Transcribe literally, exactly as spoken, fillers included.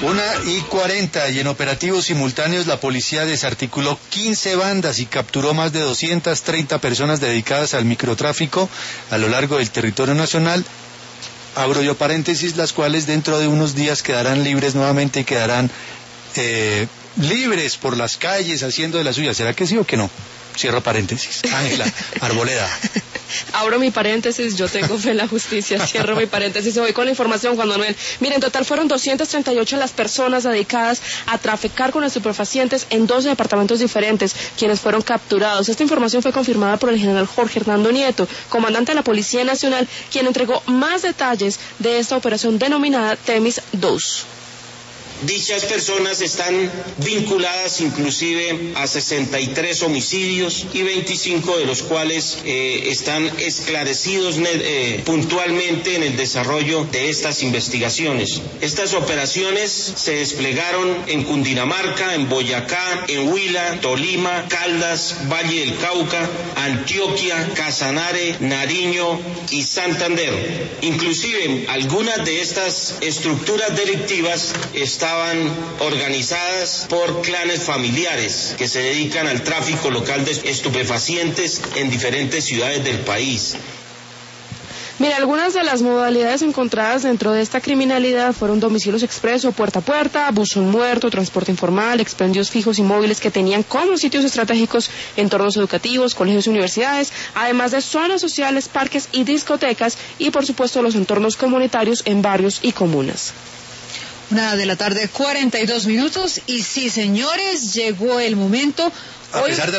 Una y cuarenta, y en operativos simultáneos la policía desarticuló quince bandas y capturó más de doscientas treinta personas dedicadas al microtráfico a lo largo del territorio nacional. Abro yo paréntesis, las cuales dentro de unos días quedarán libres nuevamente y quedarán eh, libres por las calles haciendo de la suya. ¿Será que sí o que no? Cierro paréntesis. Ángela Arboleda. Abro mi paréntesis, yo tengo fe en la justicia, cierro mi paréntesis y voy con la información, Juan Manuel. Miren, en total fueron doscientas treinta y ocho las personas dedicadas a traficar con estupefacientes en doce departamentos diferentes, quienes fueron capturados. Esta información fue confirmada por el general Jorge Hernando Nieto, comandante de la Policía Nacional, quien entregó más detalles de esta operación denominada Temis dos. Dichas personas están vinculadas inclusive a sesenta y tres homicidios y veinticinco de los cuales eh, están esclarecidos eh, puntualmente en el desarrollo de estas investigaciones. Estas operaciones se desplegaron en Cundinamarca, en Boyacá, en Huila, Tolima, Caldas, Valle del Cauca, Antioquia, Casanare, Nariño y Santander. Inclusive algunas de estas estructuras delictivas están estaban organizadas por clanes familiares que se dedican al tráfico local de estupefacientes en diferentes ciudades del país. Mira, algunas de las modalidades encontradas dentro de esta criminalidad fueron domicilios expreso, puerta a puerta, buzón muerto, transporte informal, expendios fijos y móviles que tenían como sitios estratégicos entornos educativos, colegios y universidades, además de zonas sociales, parques y discotecas, y por supuesto los entornos comunitarios en barrios y comunas. Una de la tarde, cuarenta y dos minutos, y sí, señores, llegó el momento. A Hoy... pesar de